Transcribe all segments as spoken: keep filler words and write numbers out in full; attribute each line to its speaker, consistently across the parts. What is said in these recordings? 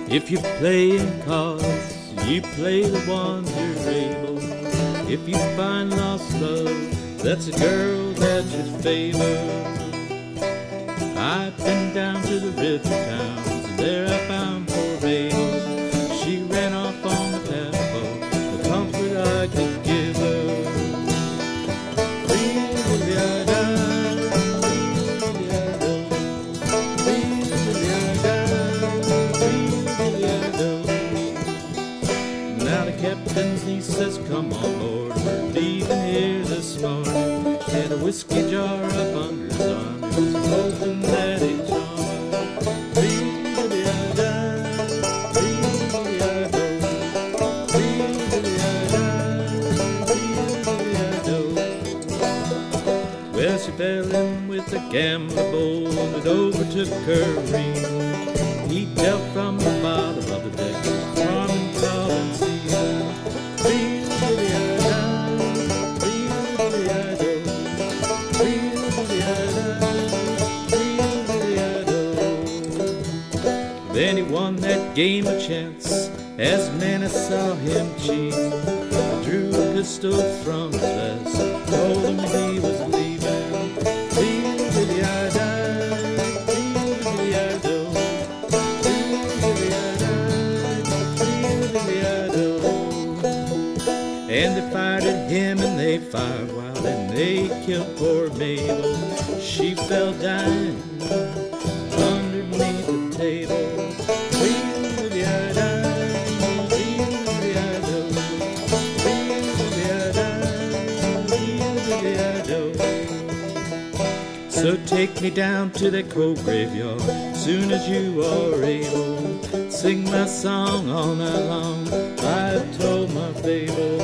Speaker 1: If you're playing cards, you play the ones you're able. If you find lost love, that's a girl that you favor. I've been down to the river towns, and there I found poor Mabel. She ran off on the paddleboat, the comfort I could give her. Now the captain's niece says, come on board, we're leaving here this morning. She had a whiskey jar up under his arm, he was hoping that he'd charm her. Well, she fell in with a gambler bull and it overtook her ring. He dealt from the bottom of the deck, charming, tall and sea. Then he won that game of chance as many saw him cheat. Drew a pistol from his vest, told him he was leaving. And they fired at him and they fired wild and they killed poor Mabel. She fell dying underneath the table. So take me down to that cold graveyard soon as you are able. Sing my song all night long, I've told my fable.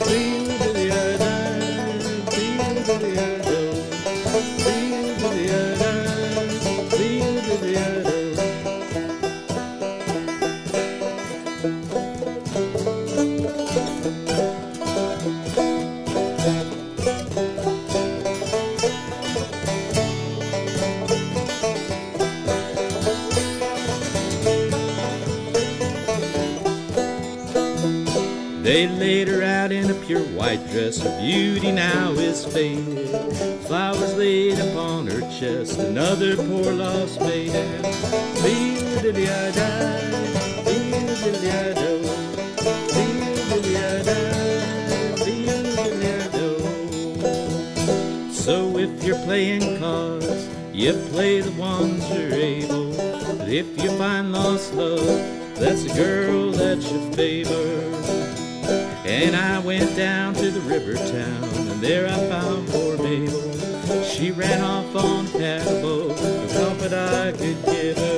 Speaker 1: They laid her out in a pure white dress, her beauty now is faded. Flowers laid upon her chest, another poor lost maiden. So if you're playing cards, you play the ones you're able. But if you find lost love, that's a girl that you favor. And I went down to the river town, and there I found poor Mabel. She ran off on a paddleboat, the comfort I could give her.